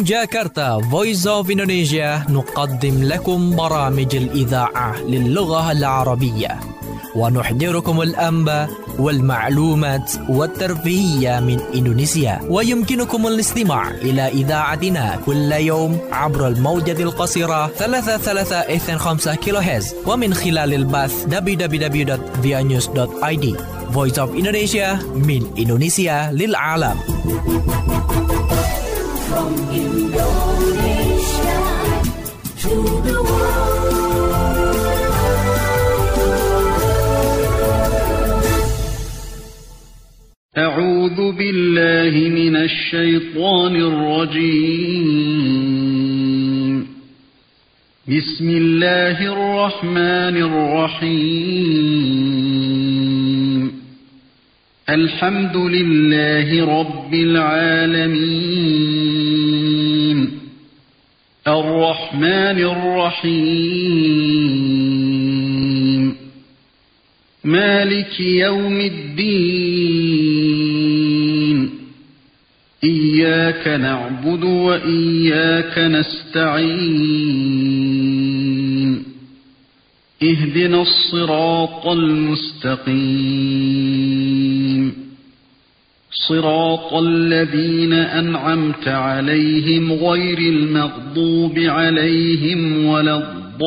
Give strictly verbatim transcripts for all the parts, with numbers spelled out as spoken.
جاكرتا Voice of Indonesia نقدم لكم برامج الإذاعة للغة العربية ونحضركم الأنباء والمعلومات والترفيهية من إندونيسيا. ويمكنكم الاستماع إلى إذاعتنا كل يوم عبر الموجة القصيرة ثلاثة ثلاثة اثنين خمسة كيلو هرتز ومن خلال البث دبليو دبليو دبليو دوت via news دوت i d. Voice of Indonesia من إندونيسيا للعالم. From Indonesia to the world. أعوذ بالله من الشيطان الرجيم. بسم الله الرحمن الرحيم. الحمد لله رب العالمين. الرحمن الرحيم. مالك يوم الدين. إياك نعبد وإياك نستعين. اهدنا الصراط المستقيم. صراط الذين أنعمت عليهم غير المغضوب عليهم ولا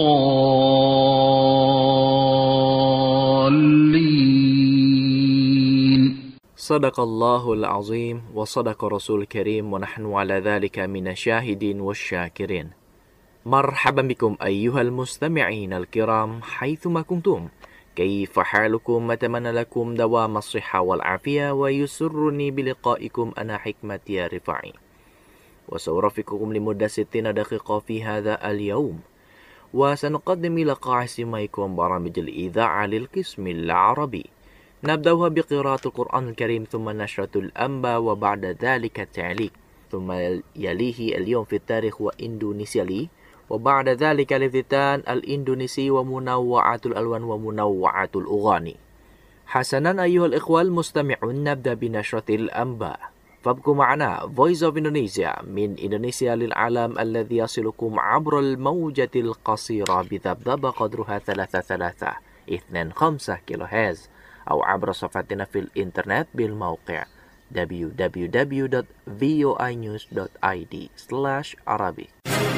الضالين. صدق الله العظيم وصدق رسول الكريم ونحن على ذلك من الشاهدين والشاكرين. مرحبا بكم أيها المستمعين الكرام حيثما كنتم. كيف حالكم؟ أتمنى لكم دوام الصحة والعافية ويسرني بلقائكم أنا حكمة يا رفاعي وسأرافقكم لمدة ستين دقيقة في هذا اليوم وسنقدم لقاء عاصميكم برامج الإذاعة للقسم العربي. نبدأها بقراءة القرآن الكريم ثم نشرة الأنباء وبعد ذلك التعليق ثم يليه اليوم في التاريخ وإندونيسيا لي وبعد ذلك الافتتان الإندونيسي ومنوعات الألوان ومنوعات الأغاني. حسنا أيها الإخوة المستمعون، نبدأ بنشرة الأنباء فابقوا معنا. Voice of Indonesia من إندونيسيا للعالم الذي يصلكم عبر الموجة القصيرة بذبذبة قدرها ثلاثة ثلاثة اثنين خمسة كيلو هرتز أو عبر صفحتنا في الإنترنت بالموقع دبليو دبليو دبليو دوت فيو اي نيوز دوت اي دي سلاش عربي.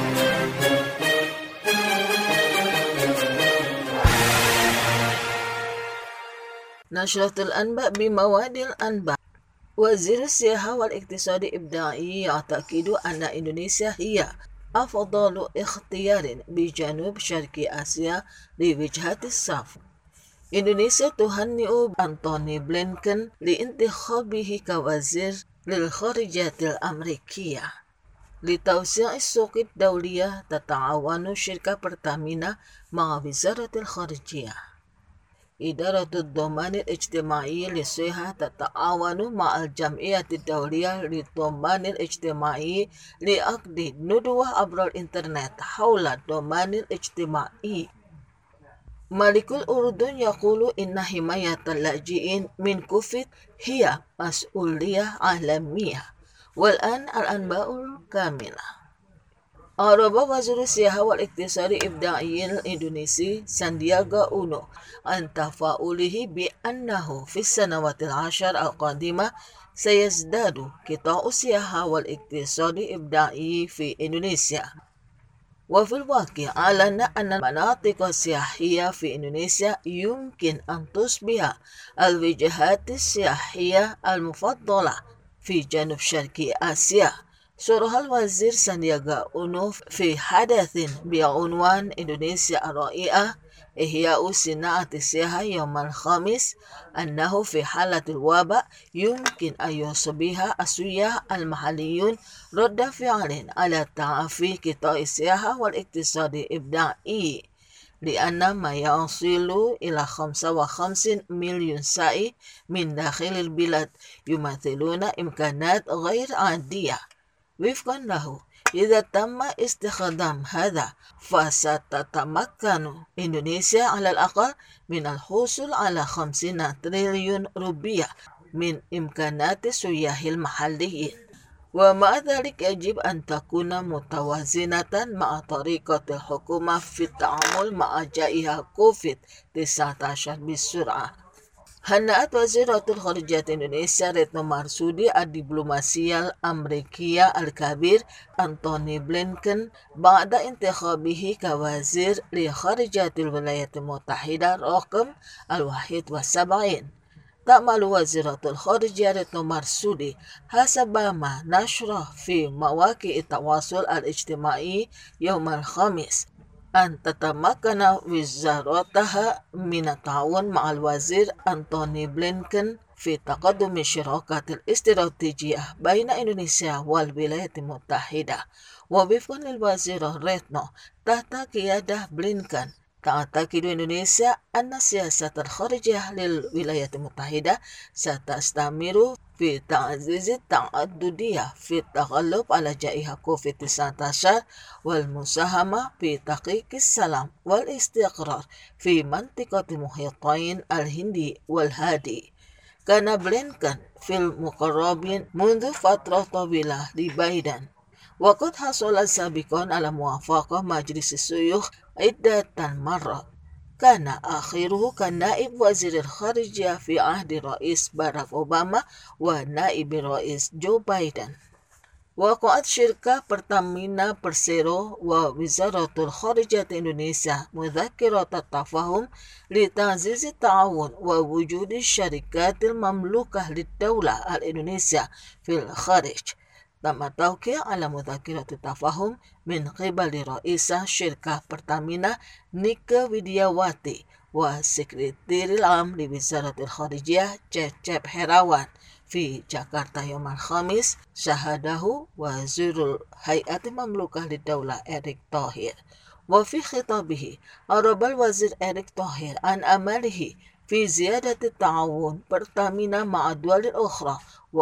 نشرة الأنباء بمواد الأنباء. وزير السياحة والاقتصاد الإبداعي يعتقد أن إندونيسيا هي أفضل اختيار بجنوب شرق آسيا لوجهة السفر. إندونيسيا تهنئ أنتوني بلينكن لانتخابه كوزير للخارجية الأمريكية. لتوسيع السوق الدولية تتعاون شركة برتامينا مع وزارة الخارجية. إدارة الضمان الاجتماعي للصحة تتعاون مع الجمعية الدولية للضمان الاجتماعي لعقد ندوة عبر الإنترنت حول الضمان الاجتماعي. ملك الأردن يقول إن حماية اللاجئين من كوفيد هي مسؤولية عالمية. والآن الأنباء الكاملة. أعرب وزير السياحة والاقتصاد الإبداعي الإندونيسي ساندياغا أونو عن تفاؤله بأنه في السنوات العشر القادمة سيزداد قطاع السياحة والاقتصاد الإبداعي في إندونيسيا. وفي الواقع أعلن أن المناطق السياحية في إندونيسيا يمكن أن تصبح الوجهات السياحية المفضلة في جنوب شرق آسيا. صرح الوزير ساندياغا أونو في حدث بعنوان إندونيسيا الرائعة إحياء صناعة السياحة يوم الخميس أنه في حالة الوباء يمكن أن يصبح السياح المحليون رد فعل على تعافي قطاع السياحة والاقتصاد الإبداعي، لأن ما يصل إلى خمسة وخمسين مليون سائح من داخل البلاد يمثلون إمكانات غير عادية. وفقا له إذا تم استخدام هذا فستتمكن إندونيسيا على الأقل من الحصول على خمسين تريليون روبية من إمكانات السياح المحليين. ومع ذلك يجب أن تكون متوازنة مع طريقة الحكومة في التعامل مع جائحة كوفيد تسعة عشر بسرعة. هنأت وزيرة الخارجية إندونيسيا ريتنو مارسودي الدبلوماسية الأمريكية الكبير أنتوني بلينكن بعد انتخابه كوزير لخارجية الولايات المتحدة رقم الواحد والسبعين. تعمل وزيرة الخارجية ريتنو مارسودي حسب ما نشر في مواقع التواصل الاجتماعي يوم الخميس أن تتمكن وزارتها من التعاون مع الوزير أنتوني بلينكن في تقدم الشراكة الاستراتيجية بين إندونيسيا والولايات المتحدة. ووفقا للوزير ريتنو تحت قيادة بلينكن، تعتقد إندونيسيا أن سياسة الخارجية للولايات المتحدة ستستمر في تعزيز التعددية في التغلب على جائحة كوفيد تسعة عشر والمساهمة في تحقيق السلام والاستقرار في منطقة المحيطين الهندي والهادي. كان بلينكن في المقربين منذ فترة طويلة لبايدن، وقد حصل سابقا على موافقة مجلس الشيوخ عدة مرات. كان آخره كنائب وزير الخارجية في عهد الرئيس باراك أوباما ونائب الرئيس جو بايدن. وقعت شركة برتامينا برسيرو ووزارة الخارجية إندونيسيا مذكرة التفاهم لتعزيز التعاون ووجود الشركات المملوكة للدولة الإندونيسية في الخارج. تم التوقيع على مذكرة التفاهم من قبل رئيس شركة برتامينا نيكا ويدياواتي والسكرتير العام لوزارة الخارجية جيجيب هيراوان في جاكرتا يوم الخميس، شاهده وزير الهيئة المملوكة للدولة إريك طاهر. وفي خطابه أعرب الوزير إريك طاهر عن أمله في زيادة التعاون برتامينا مع الدول الأخرى،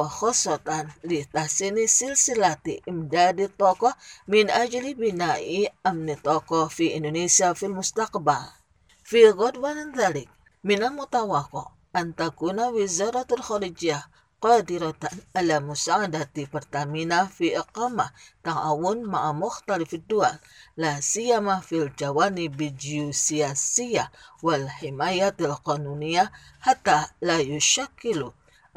وخاصة لتحسين سلسلة إمداد الطاقة من أجل بناء أمن الطاقة في إندونيسيا في المستقبل. في غض من ذلك، من المتوقع أن تكون وزارة الخارجية قادرة على مساعدة برتامينا في إقامة تعاون مع مختلف الدول، لا سيما في الجوانب الجيوسياسية والحماية القانونية، حتى لا يشكل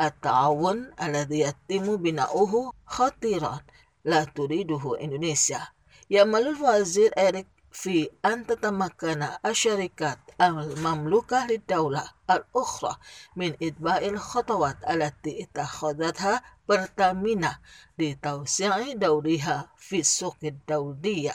التعاون الذي يتم بناؤه خطيرا لا تريده إندونيسيا. يأمل الوزير إريك في أن تتمكن الشركات المملوكة للدولة الأخرى من إتباع الخطوات التي اتخذتها برتامينا لتوسيع دورها في السوق الدولية.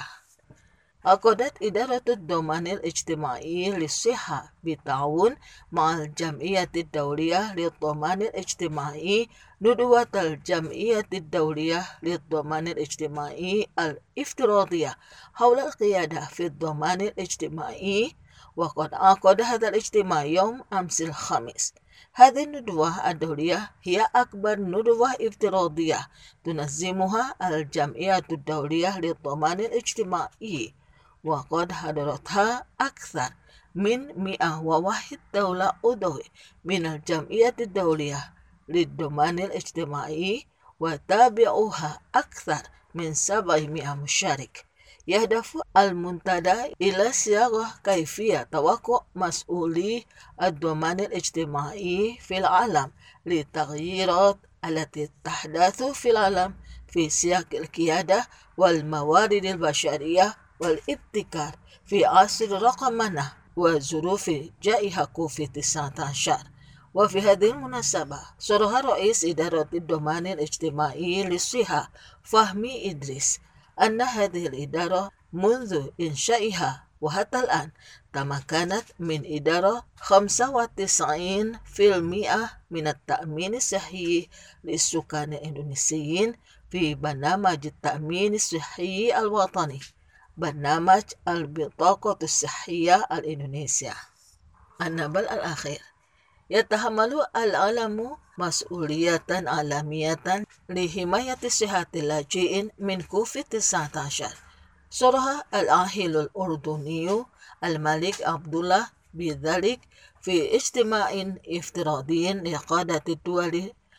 عقدت إدارة الضمان الاجتماعي للصحة بالتعاون مع الجمعية الدولية للضمان الاجتماعي ندوة الجمعية الدولية للضمان الاجتماعي الافتراضية حول القيادة في الضمان الاجتماعي، وقد عقد هذا الاجتماع يوم أمس الخميس. هذه الندوة الدولية هي أكبر ندوة افتراضية تنظمها الجمعية الدولية للضمان الاجتماعي، وقد حضرتها أكثر من مئة وواحد دولة عضو من الجمعية الدولية للضمان الاجتماعي، وتابعوها أكثر من سبعمائة مشارك. يهدف المنتدى إلى صياغة كيفية توقع مسؤولي الضمان الاجتماعي في العالم للتغييرات التي تحدث في العالم في سياق القيادة والموارد البشرية والابتكار في عصر رقمنة وظروف جائحة كوفيد تسعة عشر. وفي هذه المناسبة صرح رئيس إدارة الضمان الاجتماعي للصحة فهمي إدريس أن هذه الإدارة منذ إنشائها وحتى الآن تمكنت من إدارة خمسة وتسعين بالمئة من التأمين الصحي للسكان الإندونيسيين في برنامج التأمين الصحي الوطني، برنامج البطاقة الصحية الإندونيسيا. النبل الأخير، يتحمل العالم مسؤولية عالمية لحماية صحة اللاجئين من كوفيد تسعة عشر. صرح العاهل الأردني الملك عبد الله بذلك في اجتماع افتراضي لقادة الدول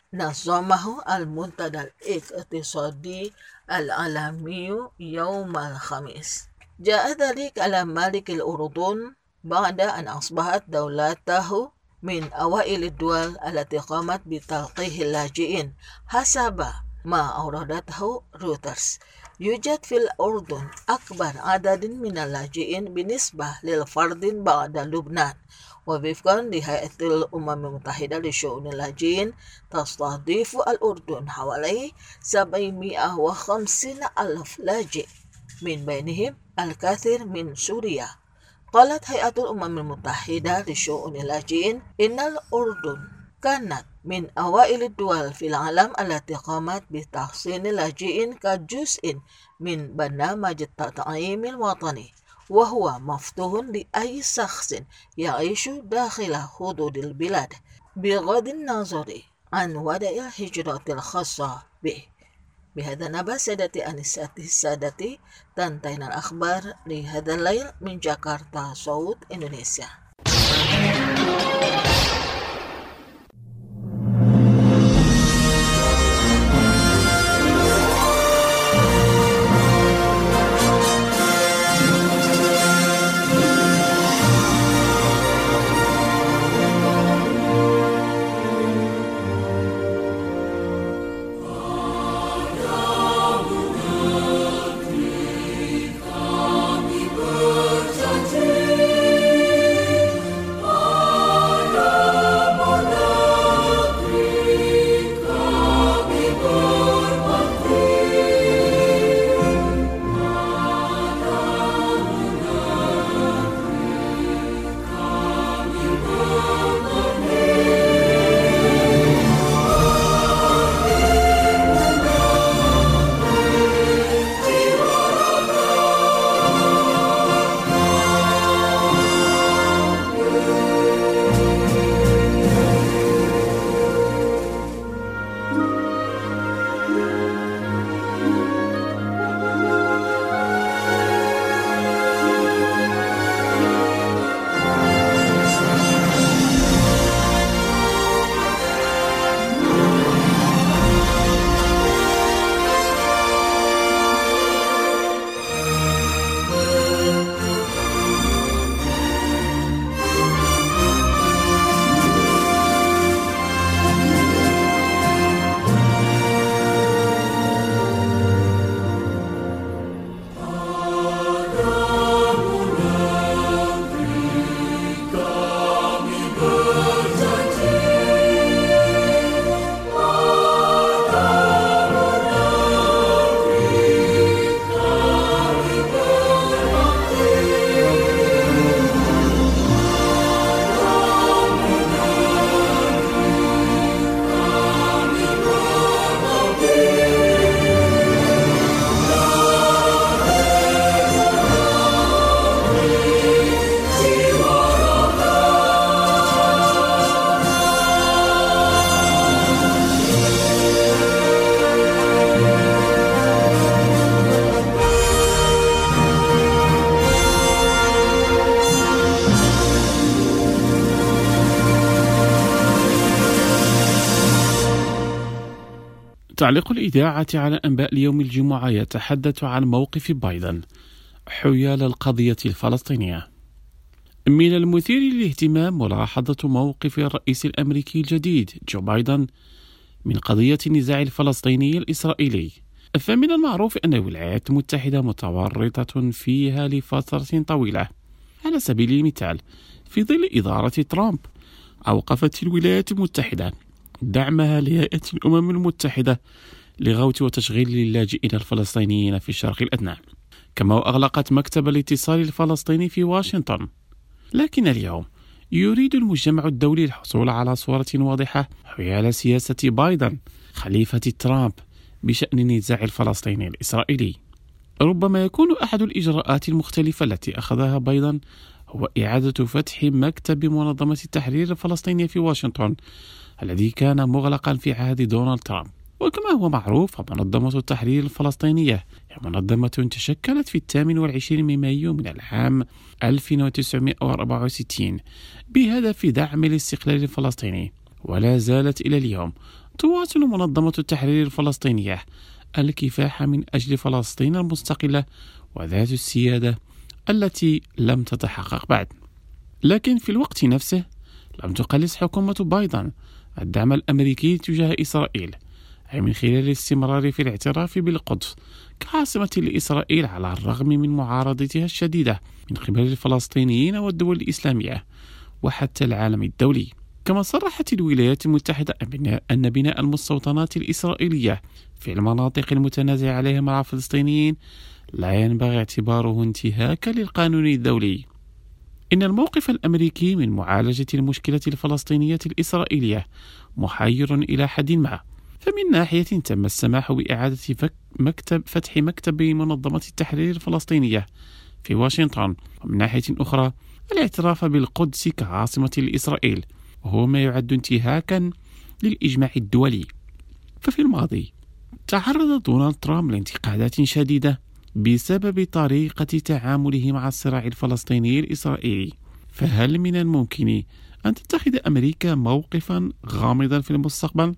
نظمه المنتدى الاقتصادي العالمي يوم الخميس. جاء ذلك على ملك الأردن بعد أن أصبحت دولته من أوائل الدول التي قامت بتلقيح اللاجئين حسب ما أوردته رويترز. يوجد في الأردن أكبر عدد من اللاجئين بالنسبة للفرد بعد لبنان، ووفقا لهيئة الأمم المتحدة لشؤون اللاجئين تستضيف الأردن حوالي سبعمائة وخمسين ألف لاجئ، من بينهم الكثير من سوريا. قالت هيئة الأمم المتحدة لشؤون اللاجئين إن الأردن كانت من أوائل الدول في العالم التي قامت بتحصين اللاجئين كجزء من برنامج التطعيم الوطني، وهو مفتوح لأي شخص يعيش داخل حدود البلاد بغض النظر عن وضع الهجرة الخاصة به. بهذا نبأ سادتي أنساتي سادتي، تنتهينا الأخبار لهذا الليل من جاكرتا صوت إندونيسيا. تعليق الإذاعة على أنباء اليوم الجمعة يتحدث عن موقف بايدن حيال القضية الفلسطينية. من المثير للاهتمام ملاحظة موقف الرئيس الأمريكي الجديد جو بايدن من قضية النزاع الفلسطيني الإسرائيلي، فمن المعروف أن الولايات المتحدة متورطة فيها لفترة طويلة. على سبيل المثال، في ظل إدارة ترامب أوقفت الولايات المتحدة دعمها لهيئة الأمم المتحدة لغوث وتشغيل اللاجئين الفلسطينيين في الشرق الأدنى، كما أغلقت مكتب الاتصال الفلسطيني في واشنطن. لكن اليوم يريد المجتمع الدولي الحصول على صورة واضحة حيال سياسة بايدن خليفة ترامب بشأن النزاع الفلسطيني الإسرائيلي. ربما يكون أحد الإجراءات المختلفة التي أخذها بايدن هو إعادة فتح مكتب منظمة التحرير الفلسطينية في واشنطن الذي كان مغلقا في عهد دونالد ترامب. وكما هو معروف، منظمة التحرير الفلسطينية هي منظمة تشكلت في الثامن والعشرين من مايو من العام ألف وتسعمائة وأربعة وستين بهدف دعم الاستقلال الفلسطيني، ولا زالت إلى اليوم تواصل منظمة التحرير الفلسطينية الكفاح من أجل فلسطين المستقلة وذات السيادة التي لم تتحقق بعد. لكن في الوقت نفسه لم تقلص حكومة بايدن الدعم الأمريكي تجاه إسرائيل، أي من خلال الاستمرار في الاعتراف بالقدس كعاصمة لإسرائيل على الرغم من معارضتها الشديدة من قبل الفلسطينيين والدول الإسلامية وحتى العالم الدولي. كما صرحت الولايات المتحدة أن بناء المستوطنات الإسرائيلية في المناطق المتنازع عليها مع الفلسطينيين لا ينبغي اعتباره انتهاكا للقانون الدولي. إن الموقف الأمريكي من معالجة المشكلة الفلسطينية الإسرائيلية محير إلى حد ما، فمن ناحية تم السماح بإعادة مكتب فتح مكتب منظمة التحرير الفلسطينية في واشنطن، ومن ناحية أخرى الاعتراف بالقدس كعاصمة لإسرائيل، وهو ما يعد انتهاكا للإجماع الدولي. ففي الماضي تعرض دونالد ترامب لانتقادات شديدة بسبب طريقة تعامله مع الصراع الفلسطيني الإسرائيلي. فهل من الممكن أن تتخذ أمريكا موقفا غامضا في المستقبل؟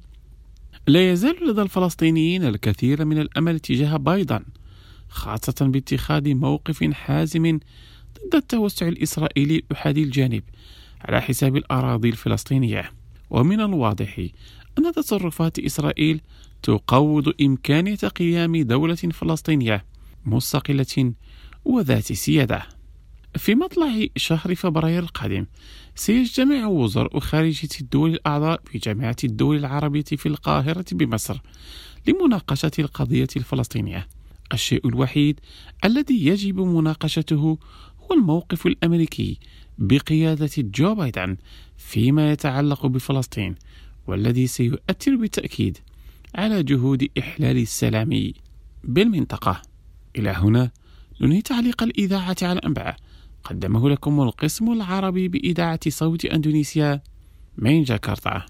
لا يزال لدى الفلسطينيين الكثير من الأمل تجاه بايدن، خاصة باتخاذ موقف حازم ضد التوسع الإسرائيلي الأحادي الجانب على حساب الأراضي الفلسطينية. ومن الواضح أن تصرفات إسرائيل تقوض إمكانية قيام دولة فلسطينية مستقلة وذات سيادة. في مطلع شهر فبراير القادم سيجتمع وزراء خارجية الدول الأعضاء في جامعة الدول العربية في القاهرة بمصر لمناقشة القضية الفلسطينية. الشيء الوحيد الذي يجب مناقشته هو الموقف الأمريكي بقيادة جو بايدن فيما يتعلق بفلسطين، والذي سيؤثر بالتأكيد على جهود إحلال السلام بالمنطقة. إلى هنا ننهي تعليق الإذاعة على الأنباء، قدمه لكم القسم العربي بإذاعة صوت أندونيسيا من جاكرتا.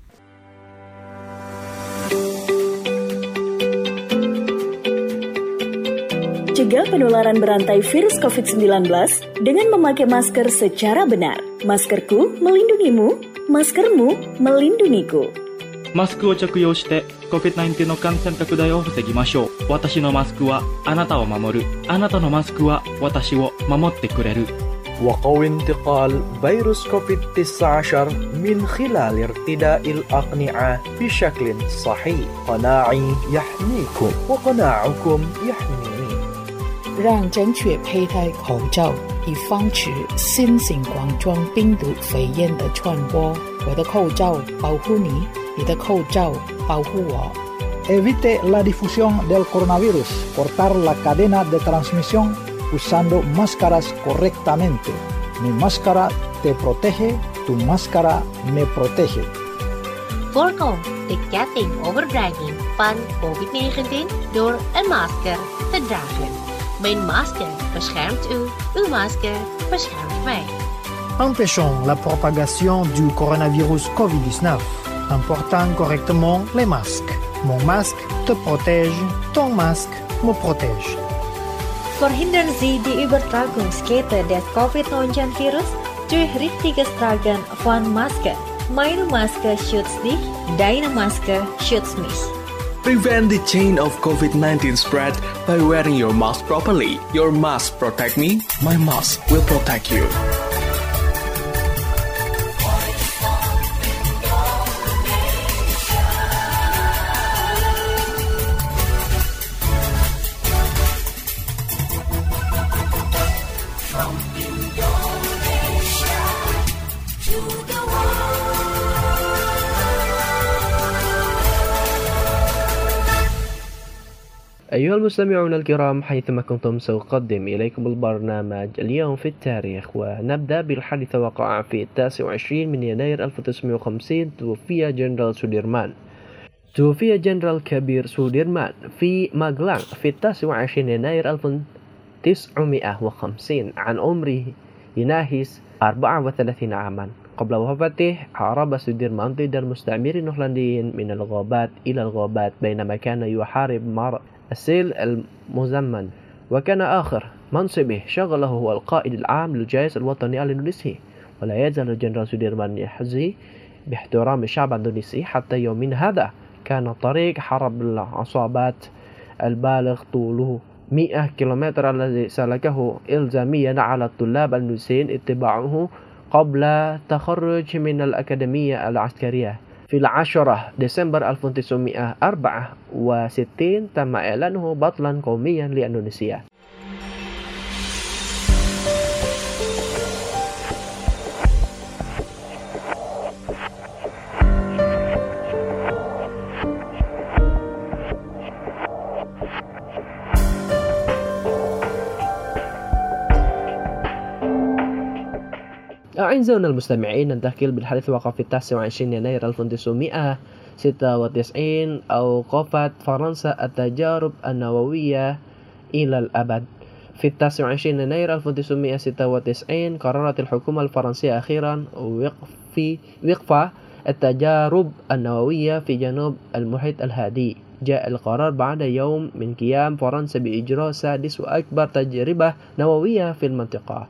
Cegah penularan berantai virus covid sembilan belas dengan memakai masker secara benar. Maskerku melindungimu, maskermu melindungiku. マスクを着用して コビッドナインティーン の感染拡大を防ぎましょう。私のマスクはあなたを守る。あなたのマスクは私を守ってくれる。 وقوي انتقال فيروس كوفيد تسعة عشر من خلال ارتداء الأقنعة بشكل صحيح. قناعي يحميكم وقناعكم يحميني. 让正确佩戴口罩，以防止新型冠状病毒肺炎的传播。我的口罩保护你，你的口罩保护我。 Evite la difusión del coronavirus, cortar la cadena de transmisión usando máscaras correctamente. Mi máscara te protege, tu máscara me protege. Voorkom de ketting overdraging van covid negentien door een masker te dragen. Mijn masker beschermt u, uw masker beschermt mij. Empêchons la propagation du coronavirus covid dix-neuf en portant correctement les masques. Mon masque te protège, ton masque me protège. Verhindern Sie die Übertragungskette des covid neunzehn virus durch richtiges Tragen von Maske. Meine Maske schützt dich, deine Maske schützt mich. Prevent the chain of covid nineteen spread by wearing your mask properly. Your mask protect me, my mask will protect you. أيها المستمعون الكرام، حيثما كنتم سأقدم إليكم البرنامج اليوم في التاريخ، ونبدأ بالحادث وقع في التاسع والعشرين من يناير ألف وتسعمائة وخمسين. توفي جنرال سوديرمان توفي جنرال كبير سوديرمان في ماغلان في التاسع والعشرين يناير ألف وتسعمائة وخمسين عن عمره يناهز أربعة وثلاثين عاما. قبل وفاته حارب سوديرمان ضد المستعمرين الهولنديين من الغابات إلى الغابات بينما كان يحارب مع السيل المزمن، وكان آخر منصبه شغله هو القائد العام للجيش الوطني الإندونيسي. ولا يزال الجنرال سوديرمان يحظى باحترام الشعب الإندونيسي حتى يومنا هذا كان طريق حرب العصابات البالغ طوله مئة كيلومتر الذي سلكه إلزاميا على الطلاب المسلمين اتباعه قبل تخرج من الأكاديمية العسكرية. في العاشرة ديسمبر ألف وتسعمائة وأربعة وستين تم إعلانه بطلا قوميا لإندونيسيا. أعزائنا المستمعين، ننتقل بالحديث وقع في التاسع وعشرين يناير ألف وتسعمائة وستة وتسعين أوقفت فرنسا التجارب النووية إلى الأبد. في التاسع وعشرين يناير ألف وتسعمائة وستة وتسعين قررت الحكومة الفرنسية أخيرا وقف وقف التجارب النووية في جنوب المحيط الهادي. جاء القرار بعد يوم من قيام فرنسا بإجراء سادس وأكبر تجربة نووية في المنطقة،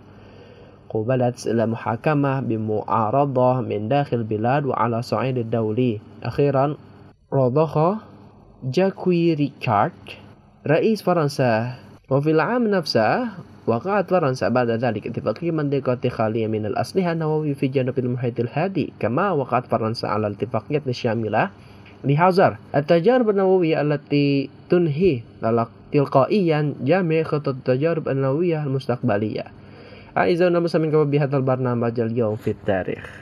قوبلت المحاكمة بمعارضة من داخل البلاد وعلى صعيد الدولي. أخيرا رضخ جاكوي ريكارد رئيس فرنسا. وفي العام نفسه وقعت فرنسا بعد ذلك اتفاقية منطقة خالية من الأسلحة النووية في جنوب المحيط الهادي، كما وقعت فرنسا على الاتفاقية الشاملة لحظر التجارب النووية التي تنهي تلقائيا جميع خطط التجارب النووية المستقبلية. أعزائنا المستمعين، كما بهذا البرنامج اليوم في التاريخ.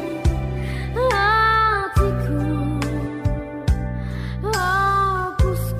Hatiku hapus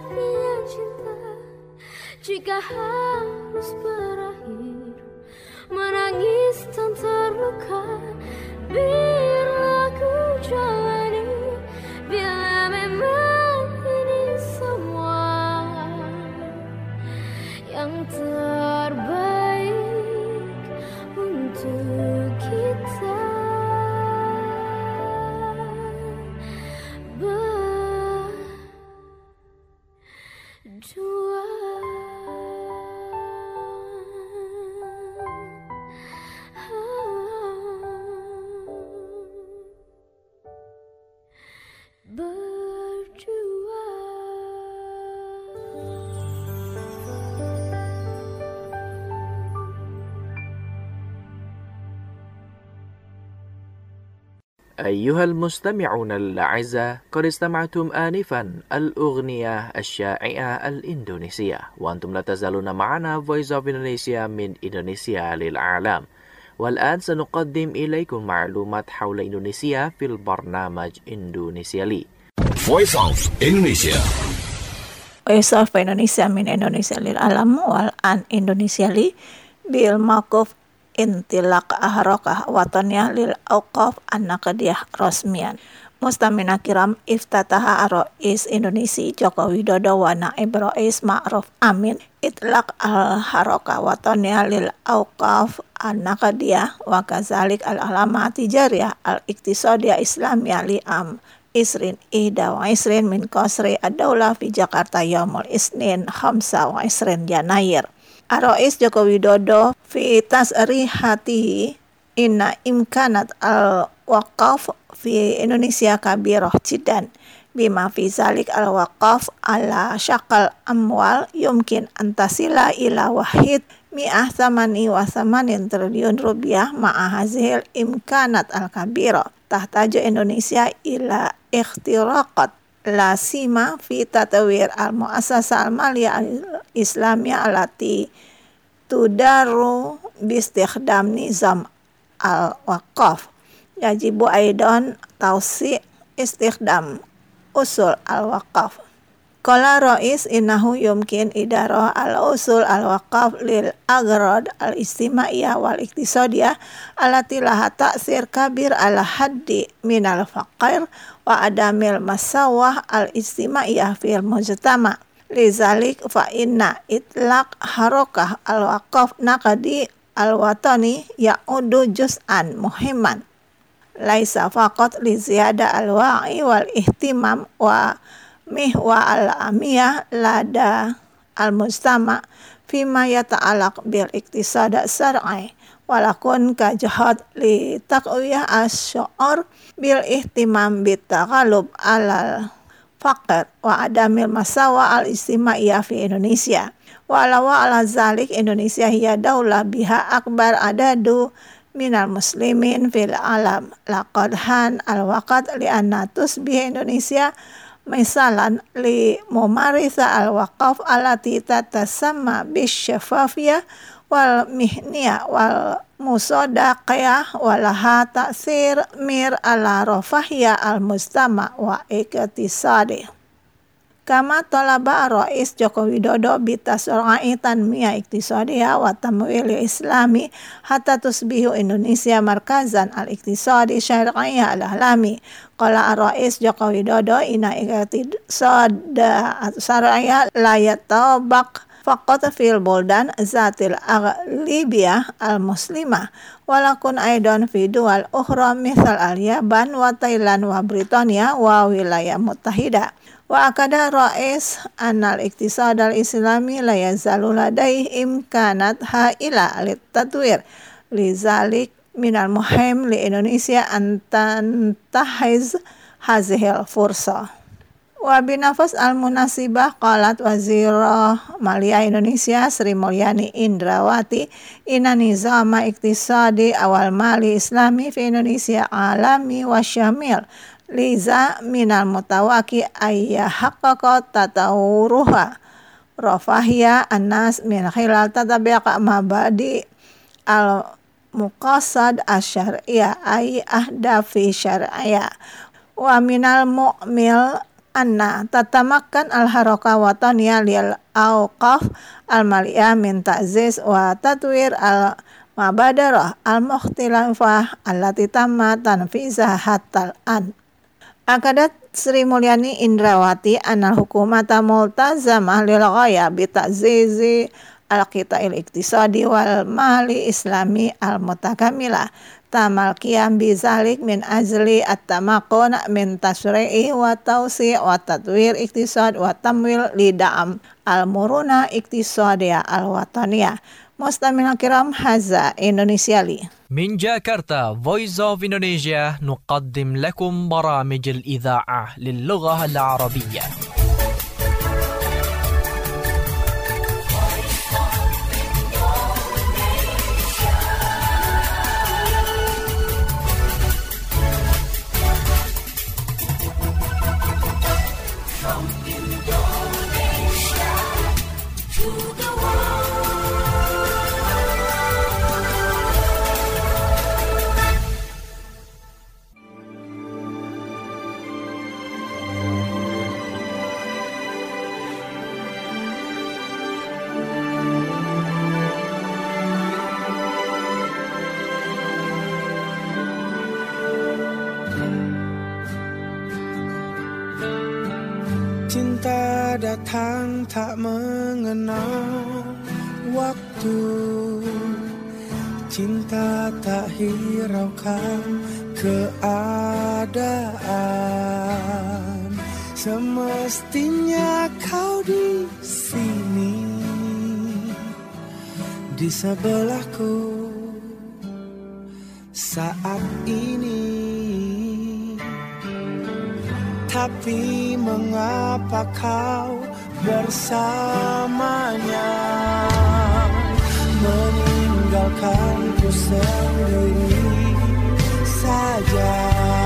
pahitnya cinta jika harus berakhir menangis dan terluka. Biarlah ku jalani, bila memang ini semua yang terbaik untuk kita berdua. أيها المستمعون الأعزاء، قد استمعتم آنفا الأغنية الشائعة الإندونيسية، وأنتم لا تزالون معنا Voice of Indonesia من إندونيسيا للعالم. والآن سنقدم إليكم معلومات حول إندونيسيا في البرنامج إندونيسيا لي. Voice of Indonesia. Voice of Indonesia من إندونيسيا للعالم. والآن إندونيسيا لي بالموقف intilaq ahrokah watonnya lil awqaf an-naqdiyah rasmian. Mustamina kiram iftataha ar-Rais Indonesia Joko Widodo wa Naib Rais Ma'ruf Amin itlaq al-harokah watonnya lil awqaf an-naqdiyah wa kazalik al-alama tijariyah al-iktisadiyah islamiyah li am isrin ihda wa isrin min qasri ad-daulah fi Jakarta yaumul isnin khamsa wa isrin Janair. Ar-Rais Joko Widodo fi tasrihati inna imkanat al-waqaf fi Indonesia kabirah jiddan bima fi zalik al-waqaf ala syakal amwal yumkin antasila ila wahid mi'ah thamani wa thamanin triliun rupiah ma'a hazil imkanat al-kabirah tahtaju Indonesia ila ikhtiraqat la sima fi tatawir al-muassasa al-maliyah al-islamiyah alati tudaru bistikhdam nizam al-waqaf. Yajibu aidan tausi istikhdam usul al-waqaf. Qala Rais innahu yumkin idarah al-usul al-waqaf lil agrad al-istimaiyah wal iktisadiyah alati laha ta'sir kabir ala haddi minal faqir wa adamil masawah al-istimaiyah fil mujtama. Lizalik fa inna itlaq harokah al-waqaf naqdi al-watani ya'udu juz'an muhimman laisa faqat li ziyada al-wa'i wal ihtimam wa mihwa al-amiyah lada al-mujtama fima yata'alaq bil iktisad syar'i walakun kajahad li taqwiyah as-syu'ur bil ihtimam bit taghalub alal faqir wa adamil masawa al-istimaiyah fi Indonesia. Walau ala zalik Indonesia hiya daulah biha akbar adadu minal muslimin fil alam. Laqad han al-waqat li anna tusbih Indonesia misalan li mumarisa al-waqaf alati tatasamma bisyafafiyah wal mihniyah wal musadaqiyah walaha ta'sir mir ala rafahiyah al-mustama wa iktisadi. Kama talaba Rais Joko Widodo bitasra'i tanmiyah iktisadiyah wa tamwil islami hatta tusbihu Indonesia markazan al-iktisadi syar'iyyah al-ahlami. Qala Rais Joko Widodo ina iktisada syar'iyyah la yatabaq faqat fil buldan zatil aghlibiyah al-muslimah walakun aidan fi dual ukhra misal al-Yaban wa Thailand wa Britania wa wilayah mutahidah. Wa akada Rais anal iktisad al-islami la yazalu ladai imkanat haila litatwir lizalik minal muhim li Indonesia antan tahiz hazihil fursa. Wa binafas al-munasibah qalat wazirah Maliyah Indonesia Sri Mulyani Indrawati inna nizama iktisadi awal mali islami fi Indonesia alami wa syamil liza minal mutawaki ayya haqqaqa tatawuruha rafahiyah annas min khilal tatabiqa mabadi al-muqasad asyariyah ay ahdafi syar'iyah wa minal mu'mil anna tatamakkan al-haroka wataniya lil awqaf al-maliyah min ta'ziz wa tatwir al-mabadarah al-mukhtilafah allati tamma tanfizah hatta al-an. Akadat Sri Mulyani Indrawati anal hukumata multazamah lil ghaya bi ta'zizi al-qita'il iktisadi wal mali islami al-mutakamilah tamal qiyam bizalik min ajli at-tamakkun min tasri'i wa tawsi' wa tatwir iktisad wa tamwil lida'am al-muruna iktisadiyah al-wataniyah. Mustamil kiram, haza Indonesia li. من جاكرتا Voice of Indonesia نقدم لكم برامج الإذاعة للغة العربية. Cinta datang tak mengenal waktu, cinta tak hiraukan keadaan. Semestinya kau di sini, di sebelahku saat ini. Tapi mengapa kau bersamanya, meninggalkanku sendiri saja?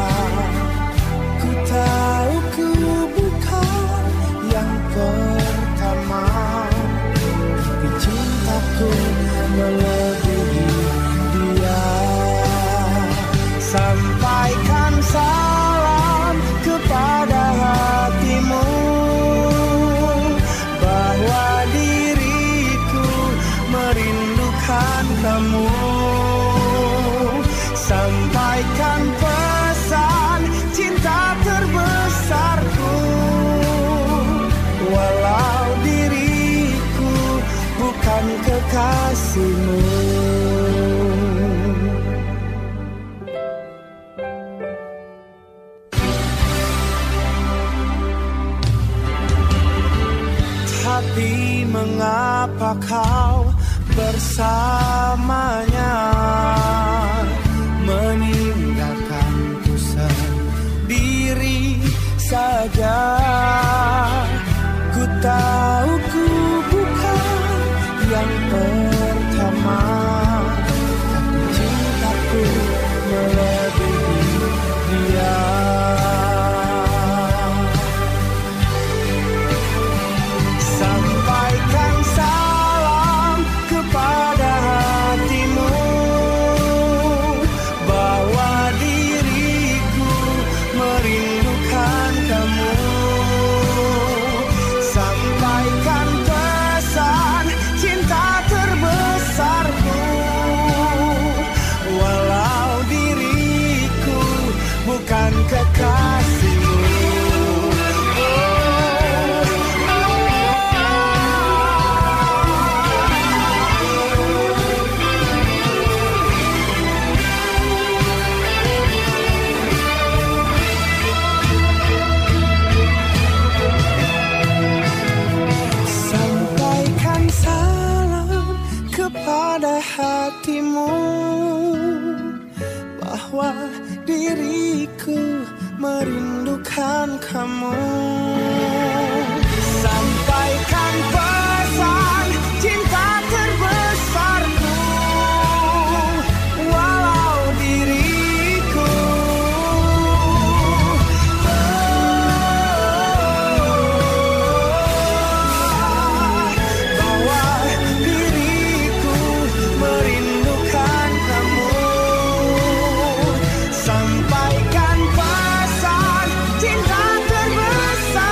Ku tahu ku bukan yang pertama, tapi cintaku melebihi dia. Sampaikan salam kepada hatimu bahwa diriku merindukan kamu. Sampaikan pesan cinta terbesarku, walau diriku bukan kekasihmu. Tapi mengapa kau bersamanya, meninggalkanku sendiri saja? Ku tahu ku bukan yang pertama, tapi cintaku melebihi dia. Sampaikan salam kepada hatimu bahwa diriku merindukan kamu. Sampaikan pesan cinta terbesarku, walau diriku bukan kekasihmu. Pada hatimu bahwa diriku merindukan kamu. Sampaikan pesan cinta terbesarku, walau diriku bahwa diriku merindukan kamu. Sampaikan pesan cinta terbesar.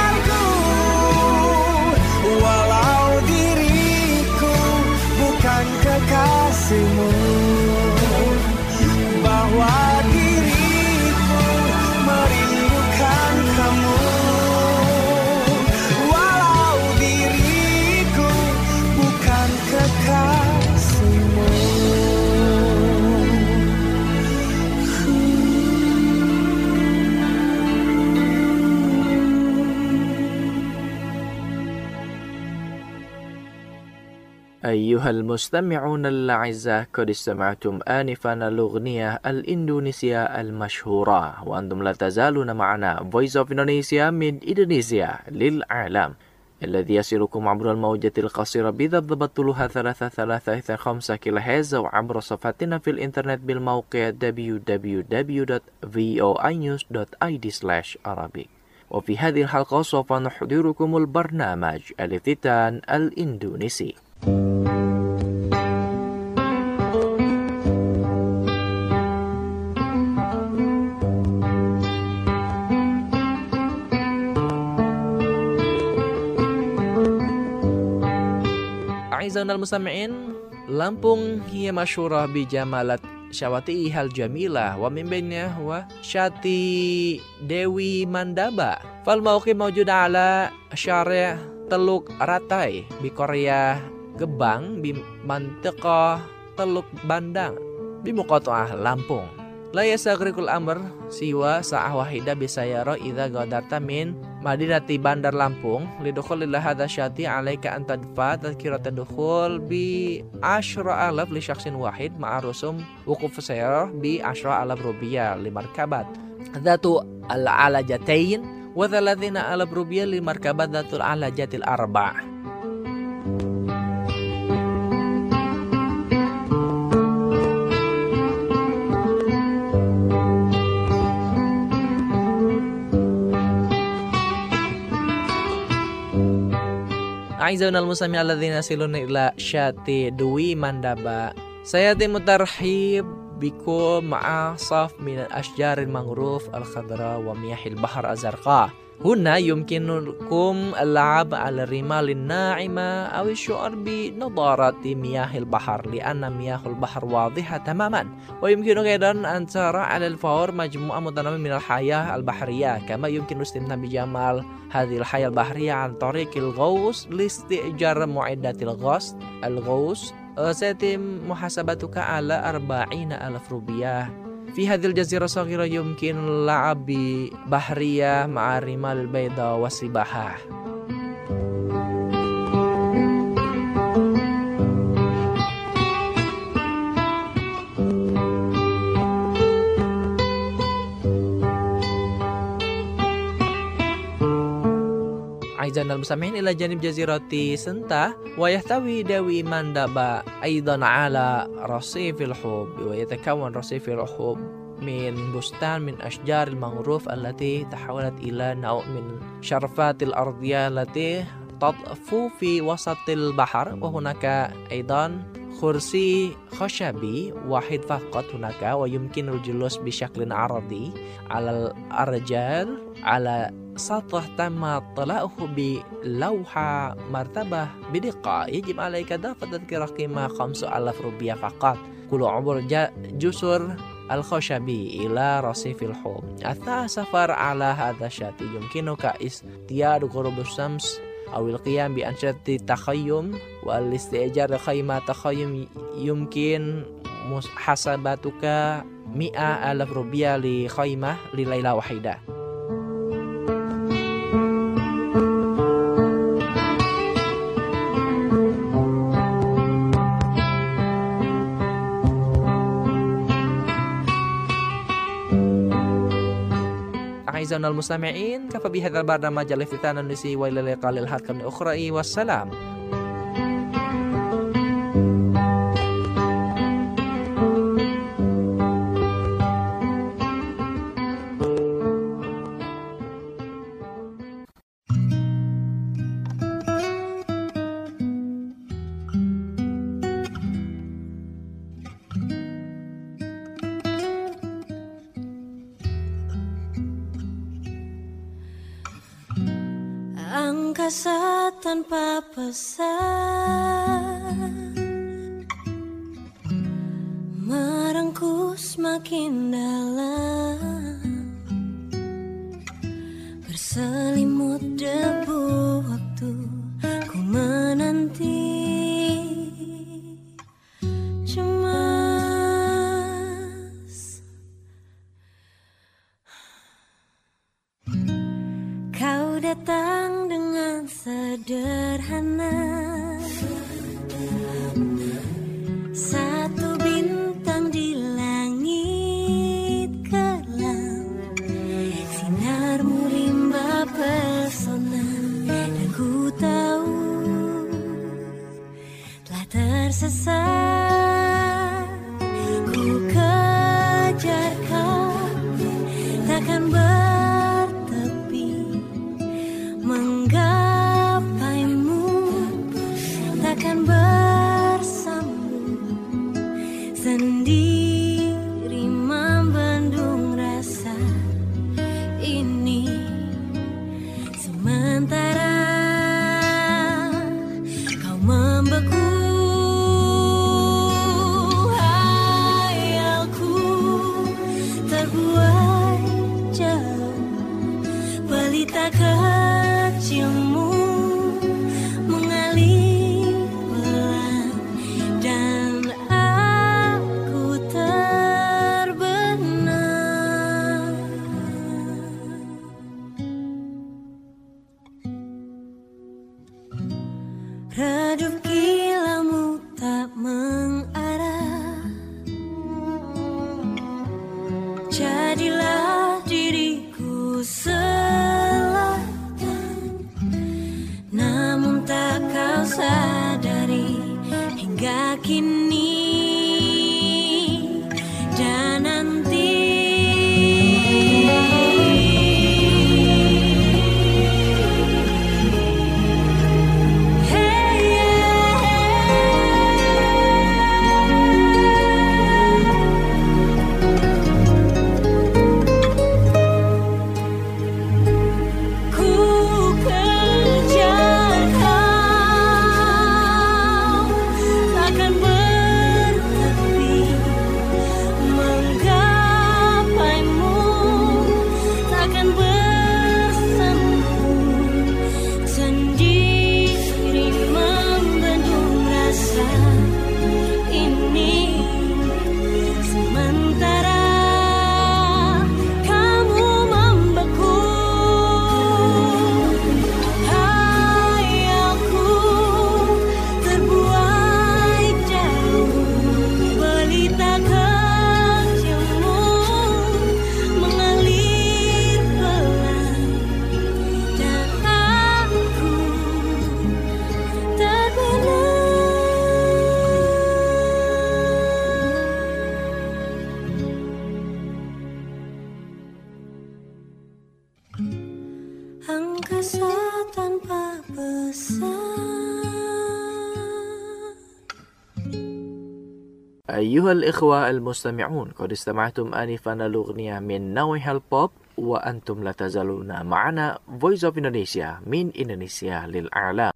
أيها المستمعون الأعزاء قد استمعتم آنفا الأغنية الإندونيسية المشهورة وأنتم لا تزالون معنا Voice of Indonesia من إندونيسيا للعالم الذي يصلكم عبر الموجة القصيرة بضبط طولها ثلاثة ثلاثة خمسة كيلو هرتز أو عبر صفحتنا في الإنترنت بالموقع دبليو دبليو دبليو دوت فوي نيوز دوت آي دي سلاش عربي. وفي هذه الحلقة سوف نحضركم البرنامج الافتتان الإندونيسي. أعزائنا المستمعين، Lampung هي مشهورة بجمالات شواطئها الجميلة ومن بينها هو شاطئ ديوي مندابا. فالموقع موجود على شارع Teluk Ratai بقرية Gebang بمنطقة Teluk Bandang بمقاطعة Lampung. لا يستغرق الأمر سوى ساعة واحدة بسيارة إذا غادرت من مدينة بندر لامبونغ. لدخول إلى هذا الشاطئ عليك أن تدفع تذكرة الدخول بعشرة آلاف لشخص واحد مع رسوم وقوف السيارة بعشرة آلاف روبيا لمركبات ذات العلجتين وثلاثين آلاف روبيا لمركبات ذات العلجات الأربع. أعزائنا المستمعين الذين يصلون إلى شاطئ دوي مندابا، سيتم الترحيب بكم مع صف من الأشجار المنغروف الخضراء ومياه البحر الزرقاء. هنا يمكنكم اللعب على الرمال الناعمة أو الشعور بنضارة مياه البحر لأن مياه البحر واضحة تماما. ويمكنك أيضا أن ترى على الفور مجموعة متنوعة من الحياة البحرية، كما يمكن الاستمتاع بجمال هذه الحياة البحرية عن طريق الغوص. لاستئجار معدات الغوص الغوص سيتم محاسبتك على أربعين ألف روبيا. في هذه الجزيرة الصغيرة يمكن اللعب بحرية مع الرمال البيضاء والسباحة. أعزائنا المستمعين، إلى جانب جزيرة سنتا ويحتوي دوي مندابا أيضا على رصيف الحب، ويتكون رصيف الحب من بستان من أشجار المنغروف التي تحولت إلى نوع من شرفات الأرضية التي تطفو في وسط البحر. وهناك أيضا كرسي خشبي واحد فقط هناك، ويمكن الجلوس بشكل عرضي على الأرجل على سطح تم طلاؤه بلوحة مرتبة بدقة. يجب عليك دفع تذكرة قيمة خمسة آلاف روبيا فقط كل عبور جسر الخشبي إلى رصيف الحب. أثناء السفر على هذا الشاطئ يمكنك اصطياد غروب الشمس أو القيام بأنشطة التخيم والاستئجار خيمة تخيم. يمكن محاسبتك مئة ألف روبيا لخيمة لليلة واحدة. أعزائنا المستمعين، كفى بهذا البرنامج الافتتان النسي وإلى اللقاء للحلقة الأخرى والسلام. Angkasa tanpa pesan merengkuh semakin dalam, berselimut debu waktu ku menanti. Cemas kau datang dengan sederhana, Satu bintang di langit kelam, sinarmu rimba pesona, dan ku tahu telah tersesat. Ku kejar kau, takkan bertepi, menggapaimu takkan bersambung, sendiri membendung rasa ini. Sementara kau membeku, hayalku terbuai jauh, pelita kecilmu mengalir pelan, dan aku terbenam. Redup kilaumu tak mengarah, jadilah diriku selatan, namun tak kau sadari hingga kini dan nanti. Ku kejar kau, takkan bertepi, menggapaimu takkan bersambung, sendiri membendung rasa ini. Sementara kamu membeku, hayalku terbuai jauh, pelita kecilmu mengalir pelan, dan aku terbenam. Angkasa tanpa pesan. أيها الإخوة المستمعون، قد استمعتم آنفا الأغنية من نوع البوب، وأنتم لا تزالون معنا Voice of Indonesia من إندونيسيا للأعلام.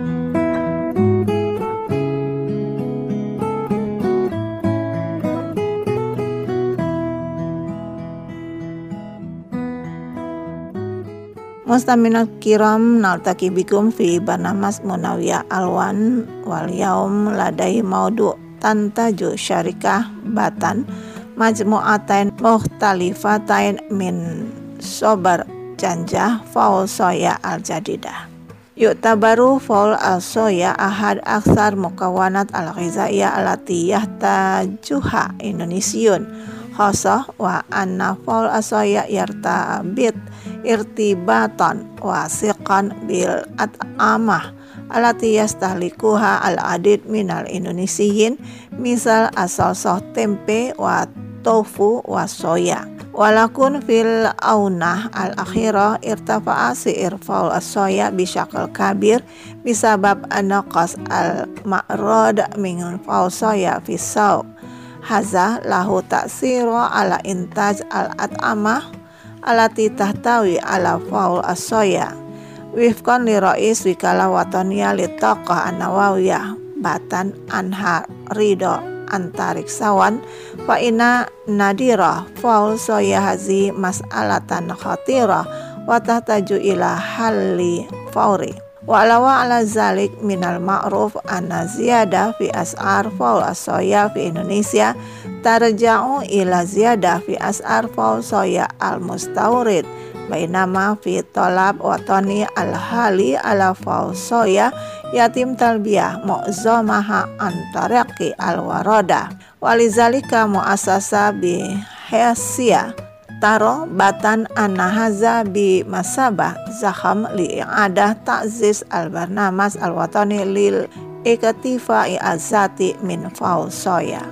Mustamina kiram naltaki bikum fi barnamas munawiyah alwan wal yaum ladai maudu tantaju syarikah batan majmu'atain mukhtalifatain min sobar janjah faul soya al jadidah. Yuk tabaru faul al soya ahad aksar mukawanat al ghizaiyah alati yahtajuha Indonesiun khosoh wa anna faul al soya yartabit irtibatan wasiqan bil at'amah alati yastahlikuha al-adid minal Indonesiyin, misal asal soh tempe wa tofu wa soya. Walakun fil aunah al-akhirah irtafa'a si'ir faul as-soya bisyakal kabir bisabab anaqas al-ma'rad min faul soya fi saw. Haza lahu taksiru ala intaj al-at'amah alati tahtawi ala faul as-soya. Wifqan li rais wikala wataniya li taqah an-nawawiyah batan anha ridho antarik sawan fa inna nadira faul soya hazi mas'alatan khatirah wa tahtaju ila halli fauri. Wa alawa ala zalik minal ma'ruf anna ziyada fi as'ar faul as-soya fi Indonesia tarja'u ila ziyada fi as'ar faul soya al-mustawrid bainama fi tolab watani al-hali ala faul soya yatim talbiyah mu'zamaha antaraqi al-waroda walizalika mu'asasa bi hasia taro batan anahaza bi masabah zaham li i'adah ta'ziz al-barnamas al-watani lil ikatifa'i azati min faul soya.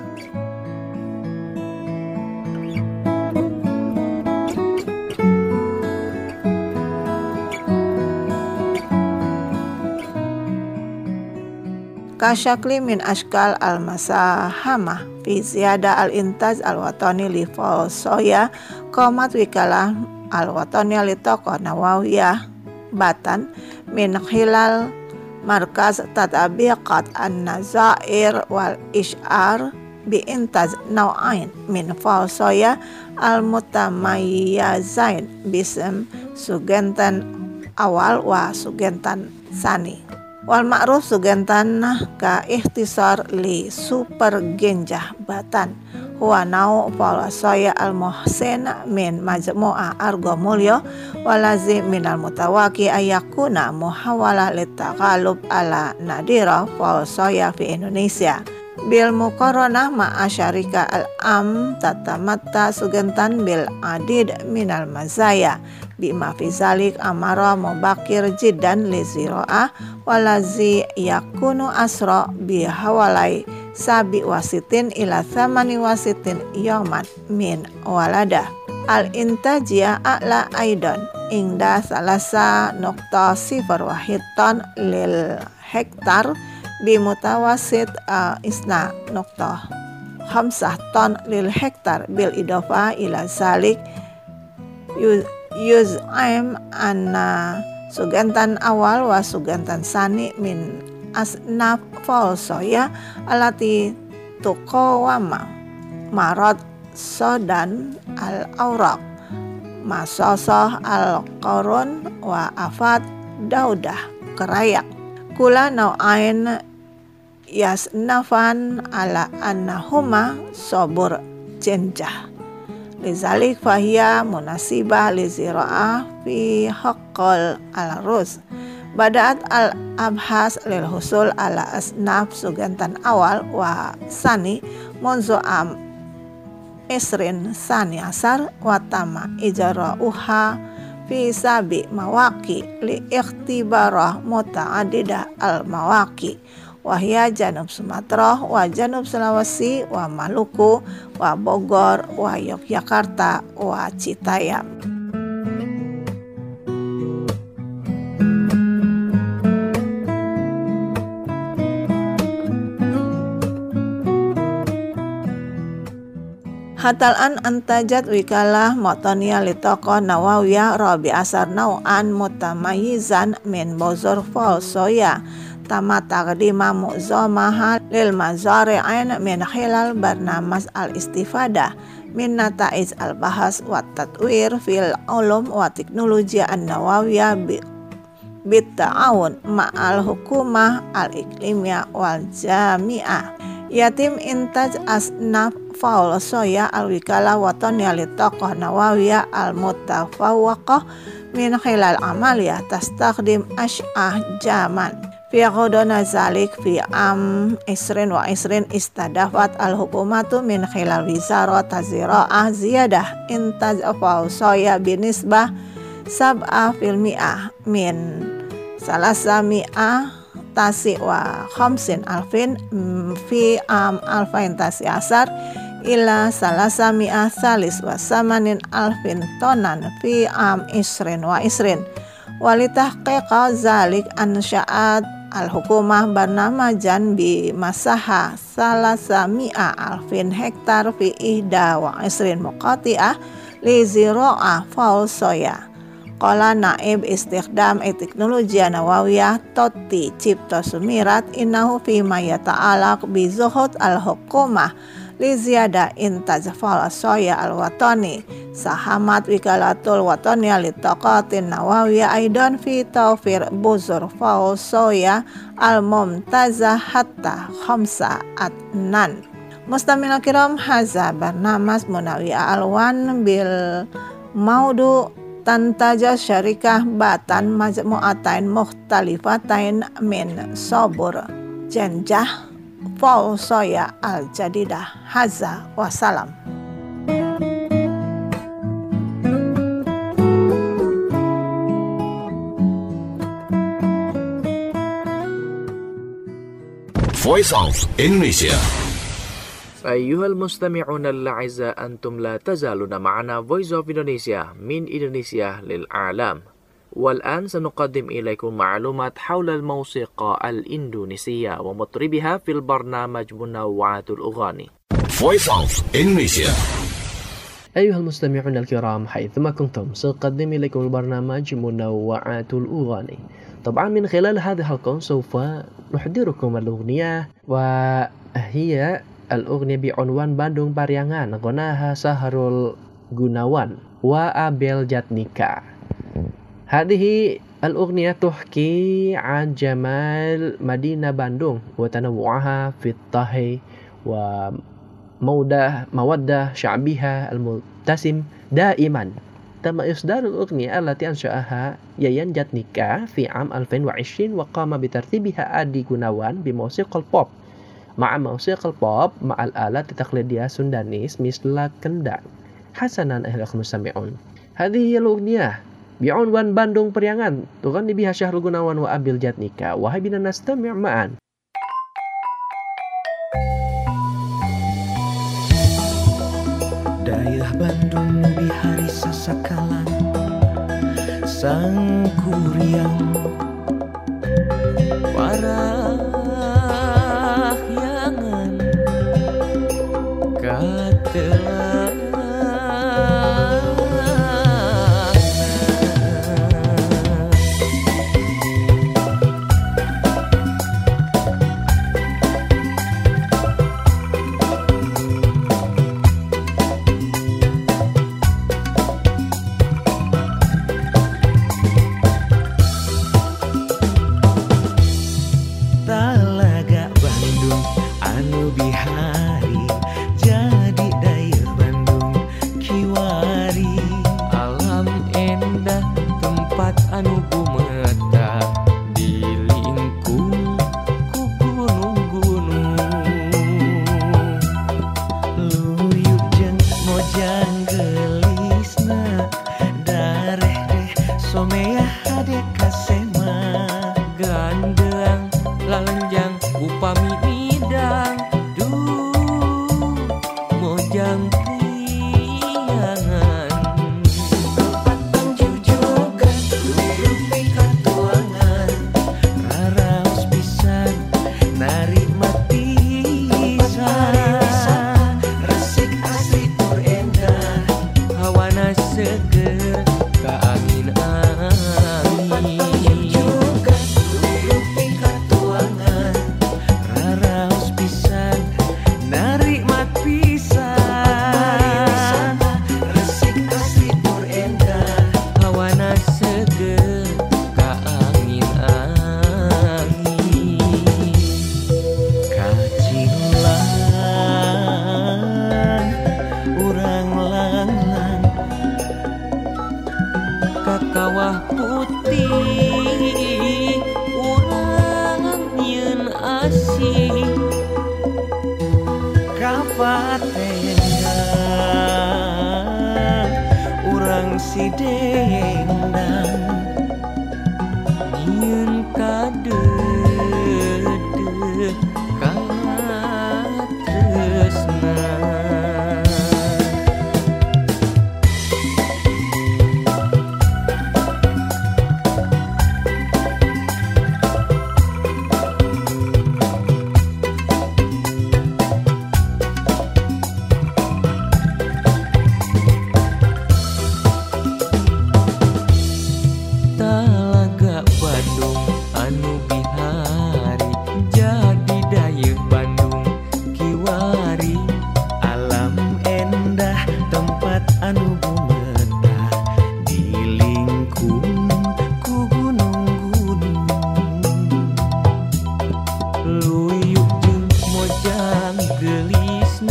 Kasyakli min ashkal al-masahamah fi ziyada al-intaj al-watani li faul soya qomat wikalah al-watani li tokoh nawawiyah batan min khilal markaz tatabiqat an-nazair wal ish'ar bi intaj naw'ain min faul soya al-mutamayyazain bisem sugentan awal wa sugentan sani. Wal ma'ruf sugentan ka ikhtisar li super genjah batan huwa nau faul soya al muhsin min majmu'ah argo mulyo walazim min al mutawaki ayakuna muhawala litaqalub ala nadira faul soya fi Indonesia bil muqaranah ma'a syarika al am tatamatta sugentan bil adid minal mazaya bima fi zalik amara mubakir jiddan li zira'ah walazi yakunu asra bi hawalai sabi wasitin ila thamani wasitin yawman min walada al intajia a'la aidan ingda salasa nokta sifar wahiton lil hektar bi mutawasit uh, isna nokta khamsah ton lil hektar bil idofa ila zalik yuz'aim anna sugantan awal wa sugantan sani min asnaf faul soya alati tuqawama marad sodan al-awraq masosoh al-qarun wa afat daudah kerayak kula nau'ain yasnafan ala annahuma sobur jenjah lizalik fahiya munasibah li zira'ah fi haqqal al-ruz bada'at al-abhas lil husul ala asnaf sugantan awal wa sani munzu am isrin sani asar watama ijara'uha fi sabi mawaki li ikhtibarah muta'adidah al-mawaki wahya Janub Sumatera wa Janub Sulawesi wa Maluku wa Bogor wa Yogyakarta wa Citayam. Hatalan antajat wikalah motonia litoko nawawiyah rabi asar nau'an mutamayizan min bozor faul soya tama taqdima mu'zamaha lil mazari'ain min khilal barnamas al-istifada min nataiz al-bahas wa tatwir fil ulum wa teknologi an-nawawiyah bit ta'awun ma'al hukumah al-iklimiyah wal jami'ah yatim intaj asnaf faul soya al-wikala wataniya li tokoh nawawiyah al-mutafawwaqah min khilal amaliyah tastakhdim ash'ah jaman fi qudana zalik fi am isrin wa isrin istadafat al-hukumatu min khilal wizara tazira'ah ziyadah intaj faul soya binisbah sab'a fil mi'ah min salasa mi'ah tasi wa khamsin alfin fi am alfain tasi asar ila salasa mi'ah salis wa samanin alfin tonan fi am isrin wa isrin walitahqiqa zalik ansya'at al-hukumah barnamajan bi masaha salasa mi'ah alfin hektar fi ihda wa isrin muqati'ah li zira'ah faul soya qala naib istikhdam e teknologi nawawiyah Totti Cipto Sumirat innahu fi ma yata'alaq bi zuhud al-hukumah li ziyada intaj faul soya al-watani sahamat wikalatul watani li taqatin nawawiyah aidan fi tawfir buzur faul soya al-mumtazah hatta khamsa atnan. Mustamil kiram haza barnamas munawiyah alwan bil maudu tantaja syarikah batan majmu'atain mukhtalifatain min sabur janjah fausoya al-jadidah haza wassalam. Voice of Indonesia. أيها المستمعون الأعزاء أنتم لا تزالون معنا Voice of Indonesia من إندونيسيا للعالم. والآن سنقدم إليكم معلومات حول الموسيقى الإندونيسية ومطربها في البرنامج منوعات الأغاني. Voice of Indonesia. أيها المستمعون الكرام حيثما كنتم سأقدم إليكم البرنامج منوعات الأغاني. طبعا من خلال هذه الحلقة سوف نحضركم الأغنية وهي الأغنية بعنوان Bandung Pariangan غناها سهرul Gunawan وأبيل جاتنيكا. هذه الأغنية تحكي عن جمال مدينة باندونغ وتنوعها في الطهي ومودة مودة شعبها المبتسم دائما. تم إصدار الأغنية التي أنشأها يايان جاتنيكا في عام ألفين وعشرين وقام بترتيبها آدي غناwan بموسيقى البوب مع موسيقى البوب مع الآلات التقليدية سندانيس مثل kendang. حسنا أيها المستمعون، هذه هي الأغنية بعنوان Bandung Pariangan تغني بها سهرul Gunawan وأبيل جاتنيكا. وهيا بنا نستمع معا. Dayah Bandung di hari sasakalan sang kuriang parahyangan katelah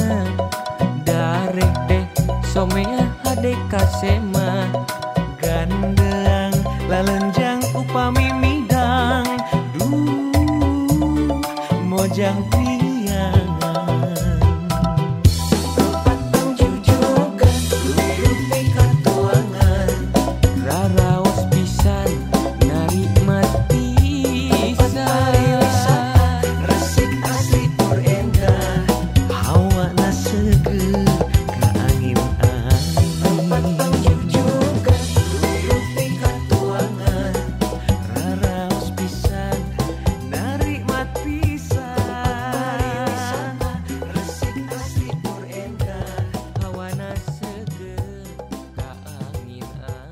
Somea hade kasema gan ojang piangan jujugan lurupi katuangan raraos pisan nari mati resik asli tur endah hawa na seger ka angin angin jujugan lurupi katuangan raraos pisan nari mati resik asli tur endah hawa na seger ka angin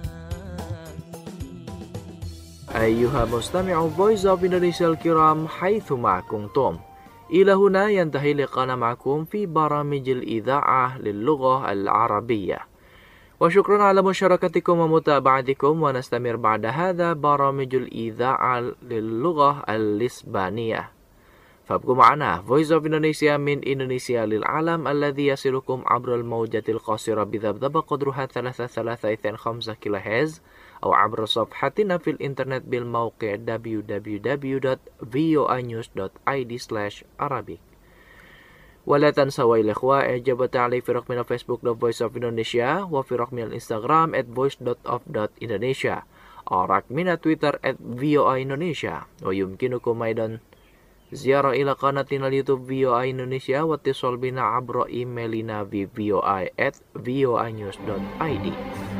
أيها مستمع Voice of Indonesia الكرام حيثما كنتم إلى هنا ينتهي لقاءنا معكم في برامج الإذاعة للغة العربية وشكرا على مشاركتكم ومتابعتكم ونستمر بعد هذا برامج الإذاعة للغة الإسبانية فابقوا معنا Voice of Indonesia من إندونيسيا للعالم الذي يصلكم عبر الموجة القصيرة بذبذبة قدرها ثلاثة ثلاثة اثنين خمسة كيلو هرتز أو عبر صفحتنا في الإنترنت بالموقع دبليو دبليو دبليو دوت فوa news دوت آي دي سلاش arabic. ولا تنسوا يا الإخوة إعجاب وتعليق في رقمنا فيسبوك The Voice of Indonesia وفي رقمنا الإنستغرام at voice dot of dot indonesia أو رقمنا تويتر at voa indonesia ويمكنكم أيضا زيارة إلى قناتنا اليوتيوب voa indonesia واتصال بنا عبر إيميلنا في voa at voa news دوت آي دي.